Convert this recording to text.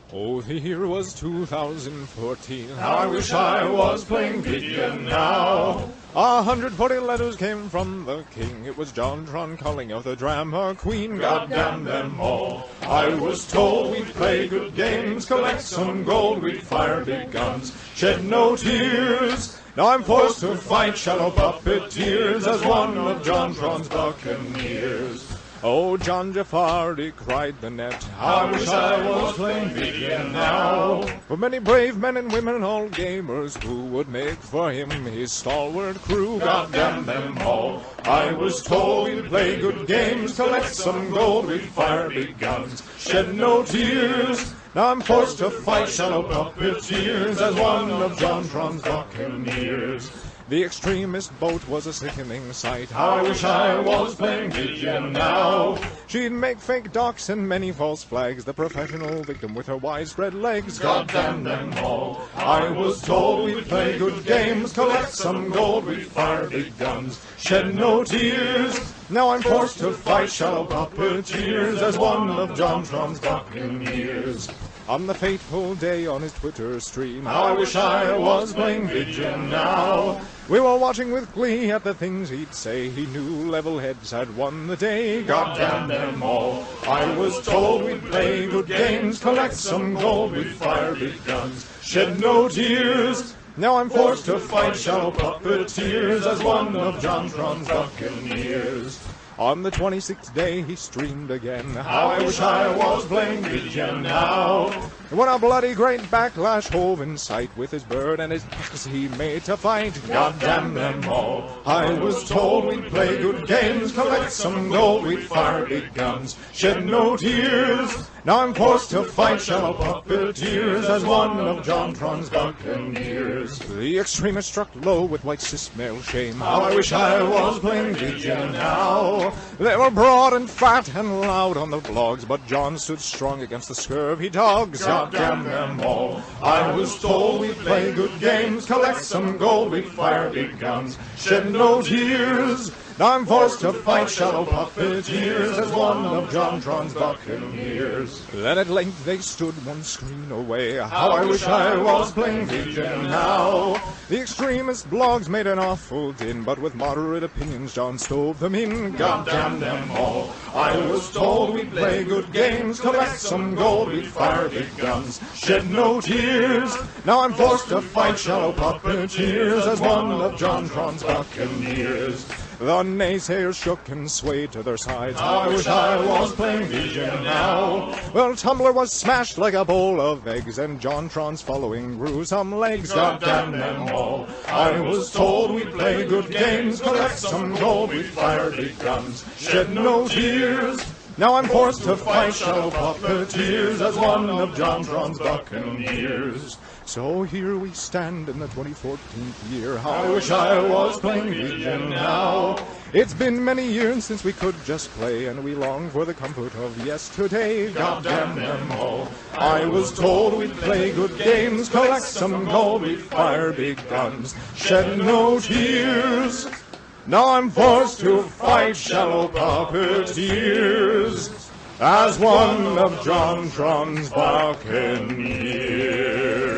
Oh, the year was 2014. How I wish I was playing Gideon now. 140 letters came from the king. It was JonTron calling out the drama queen. God damn them all. I was told we'd play good games, collect some gold, we'd fire big guns, shed no tears. Now I'm forced to fight shadow puppeteers as one of JonTron's buccaneers. Oh, John Jafari, cried the net, how I wish I was playing Gideon now. For many brave men and women, all gamers, who would make for him his stalwart crew. God damn them all. I was told we'd play good games, collect some gold, we'd fire big guns, shed no tears. Now I'm forced to fight shallow puppeteers as one of JonTron's buccaneers. The extremist boat was a sickening sight. How I wish I was playing Gideon now. She'd make fake docks and many false flags, the professional victim with her widespread legs. God damn them all. I was told we'd play good games, collect some gold, we'd fire big guns, shed no tears. Now I'm forced to fight shallow puppeteers as one of JonTron's buccaneers. On the fateful day on his Twitter stream, how I wish I was playing Gideon now. We were watching with glee at the things he'd say. He knew level heads had won the day. God damn them all. I was told we'd play good games, collect some gold, we'd fire big guns, shed no tears. Now I'm forced to fight shallow puppeteers as one of JonTron's buccaneers. On the 26th day he streamed again. How I wish I was playing Gideon now. When a bloody great backlash hove in sight, with his bird and his axe he made to fight. God damn them all. I was told we'd play good games, collect some gold, we'd fire big guns, shed no tears. Now I'm forced to fight shallow puppeteers as one of JonTron's buccaneers. The extremist struck low with white cis-male shame. How I wish I was playing Gideon now. They were broad and fat and loud on the blogs, but John stood strong against the scurvy dogs. God damn them all. I was told we'd play good games, collect some gold, we'd fire big guns, shed no tears. Now I'm forced to fight shallow puppeteers as one of JonTron's buccaneers. Then at length they stood one screen away. How I wish I was playing Gideon now. The extremist blogs made an awful din, but with moderate opinions John stove them in. God damn them all. I was told we'd play good games, collect some gold, we'd fire big guns, shed no tears. Now I'm forced to fight shallow puppeteers as one of JonTron's buccaneers. The naysayers shook and swayed to their sides. How I wish I was playing Gideon now. Well, Tumblr was smashed like a bowl of eggs, and JonTron's following grew some legs. God damn them all. I was told we'd play good games, collect some gold, we'd fire big guns, shed no tears. Now I'm forced to fight shallow puppeteers as one of JonTron's buccaneers. So here we stand in the 2014th year. How I wish I was playing Gideon now. It's been many years since we could just play, and we long for the comfort of yesterday. God damn them all. I was told we'd play good games, collect some gold, we'd fire big guns, shed no tears. Now I'm forced to fight shallow puppeteers as one of JonTron's buccaneers.